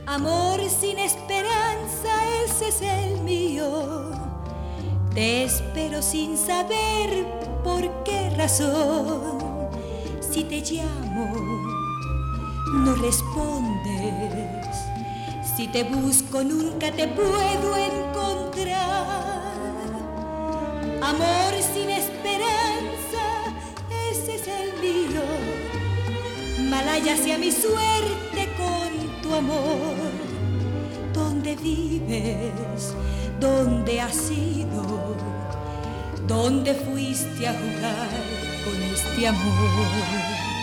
Amor sin esperanza, ese es el mío. Te espero sin saber por qué razón. Si te llamo, no respondes. Si te busco, nunca te puedo encontrar. Amor sin esperanza, ese es el mío. Malaya sea mi suerte con tu amor. ¿Dónde vives? ¿Dónde has ido? ¿Dónde fuiste a jugar con este amor?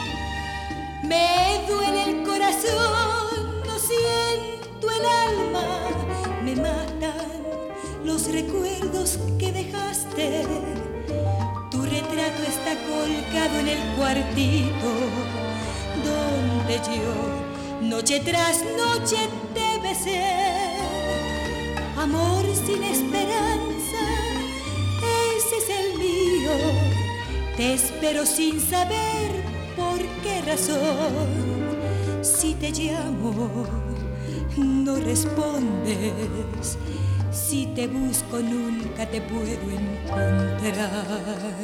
Me duele el corazón, no siento el alma. Me matan los recuerdos que dejaste. Tu retrato está colgado en el cuartito donde yo noche tras noche te besé. Amor sin esperanza, ese es el mío. Te espero sin saber por qué razón. Si te llamo, no respondes. Si te busco, nunca te puedo encontrar.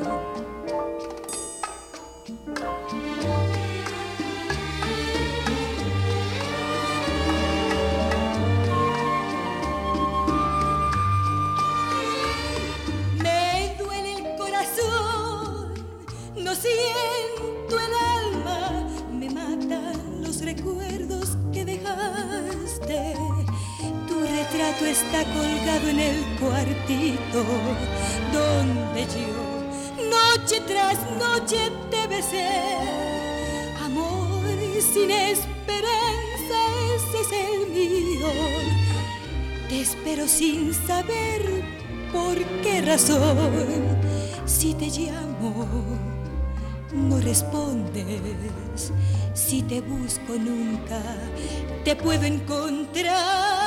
No siento el alma, me matan los recuerdos que dejaste. Tu retrato está colgado en el cuartito donde yo noche tras noche te besé. Amor sin esperanza, ese es el mío. Te espero sin saber por qué razón. Si te llamo, no respondes. Si te busco, nunca te puedo encontrar.